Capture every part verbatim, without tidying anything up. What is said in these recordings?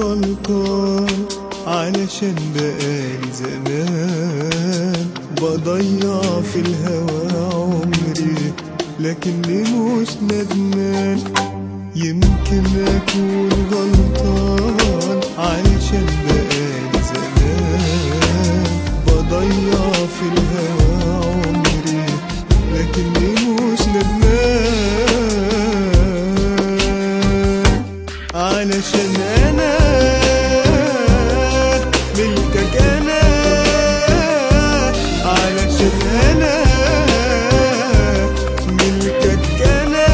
غلطان، علشان بقالي زمان بضيع في الهوى عمري، لكني مش ندمان. يمكن أكون غلطان علشان بقالي زمان بضيع في الهوى عمري، لكني مش ندمان. علشان أنا ملكك أنا، علشان أنا ملكك أنا،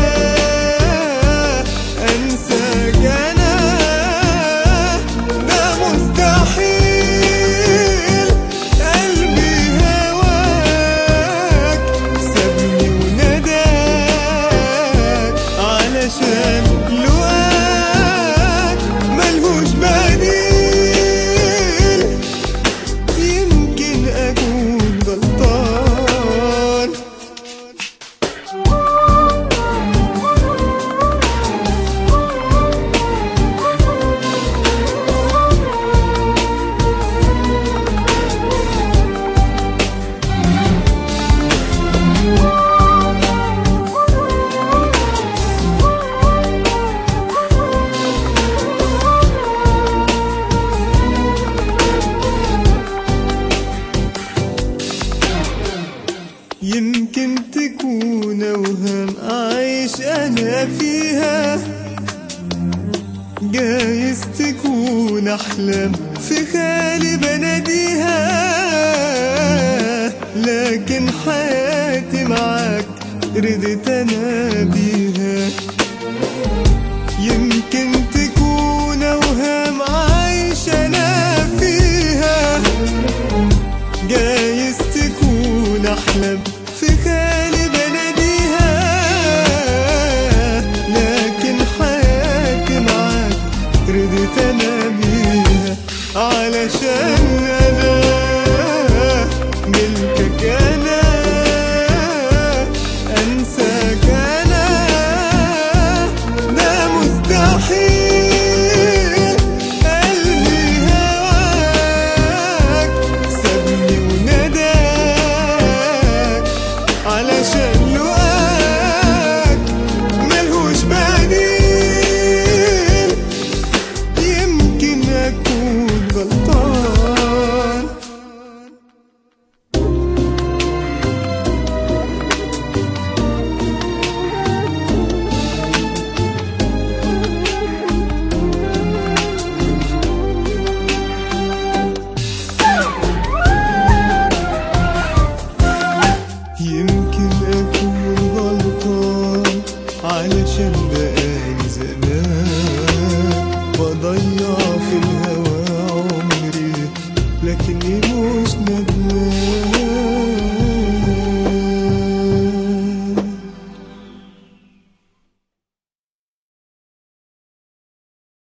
أنساك أنا ده مستحيل. قلبي هواك سابني ونداك، علشان لقاك ملهوش بديل. يمكن أكون غلطان. يمكن تكون أوهام أعيش أنا فيها، جايز تكون أحلام في خيالي بناديها، لكن حياتي معاك رضيت أنا بيها. يمكن تكون أوهام أعيش أنا فيها، جايز تكون أحلام في خيالي بناديها، لكن حياتي معاك رضيت أنا بيها. علشان أنا ملكك أنا، أنساك أنا ده مستحيل. قلبي هواك سابني ونداك، علشان لقاك ملهوش بديل. يمكن أكون غلطان. يمكن أكون غلطان علشان بقالي زمان بضيع